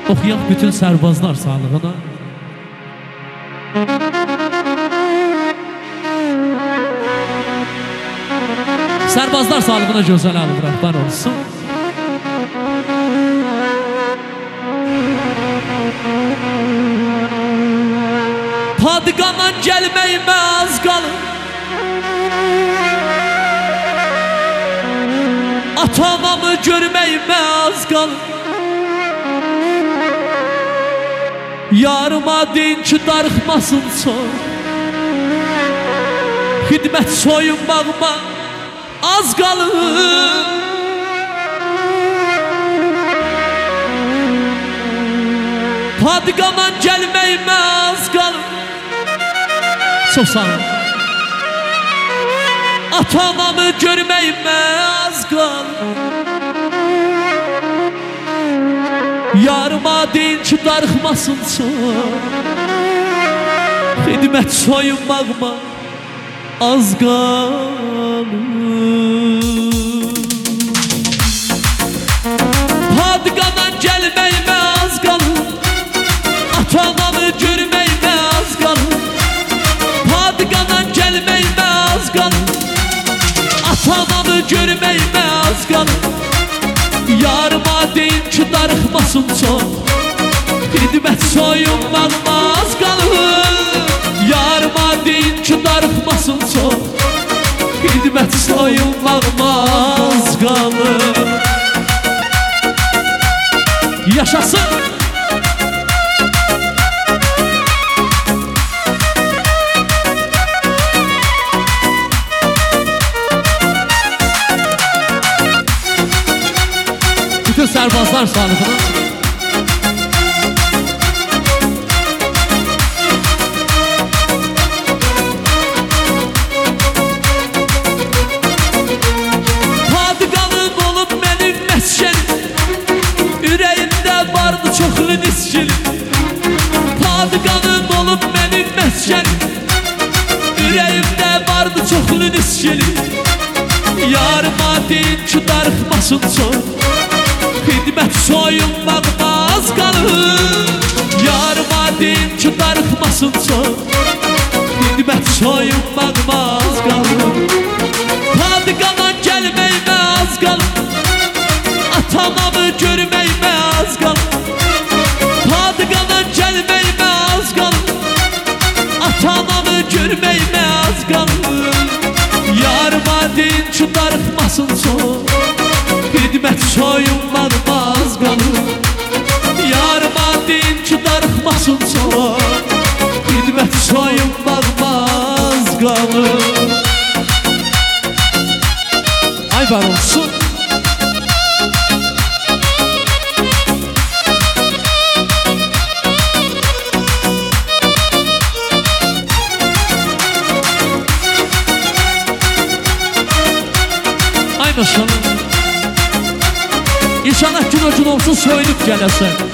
Oxuyaq bütün sərbazlar sağlığına. Sərbazlar sağlığına gözəl alıb rəhbər olsun. Padqanan gəlməyimə az qalır, ata-anamı görməyimə az qalır. Yarıma deyin ki darıxmasın çox, xidmət soyunmağıma az qalır. Padqanan gəlməyimə az qalır. Çox sağ ol. Ata-anamı görməyimə az qalır. Yarıma deyin ki darıxmasın çox, xidmət soyunmağıma az qalır. Padqanan gəlməyimə az qalır, ata-anamı görməyimə az qalır. Padqanan gəlməyimə az qalır, ata-anamı görməyimə az qalır. Yarıma deyin ki darıxmasın çox, xidmət soyunmağıma az qalır. Yarıma deyin ki darıxmasın çox, xidmət soyunmağıma az qalır. Yaşasın! Bütün sərbazlar sağlığına. Padqalım olub mənim məskənim, ürəyimdə vardı çoxlu niskilim. Padqalım olub mənim məskənim, ürəyimdə vardı çoxlu niskilim. Yarıma deyin ki darıxmasın çox, xidmət soyunmağıma az qalır. Yarıma deyin ki darıxmasın çox, xidmət soyunmağıma az qalır. Padqanan gəlməyimə az qalır, ata-anamı görməyimə az qalır. Padqanan gəlməyimə az qalır, ata-anamı görməyimə az qalır. Yarıma deyin ki darıxmasın çox, xidmət soyunmağıma az qalır. Yarıma deyin ki darıxmasın çox, xidmət soyunmağıma az qalır. Ay var olsun. Ay maşallah. İnşallah gün o gün olsun soyunup gələsən.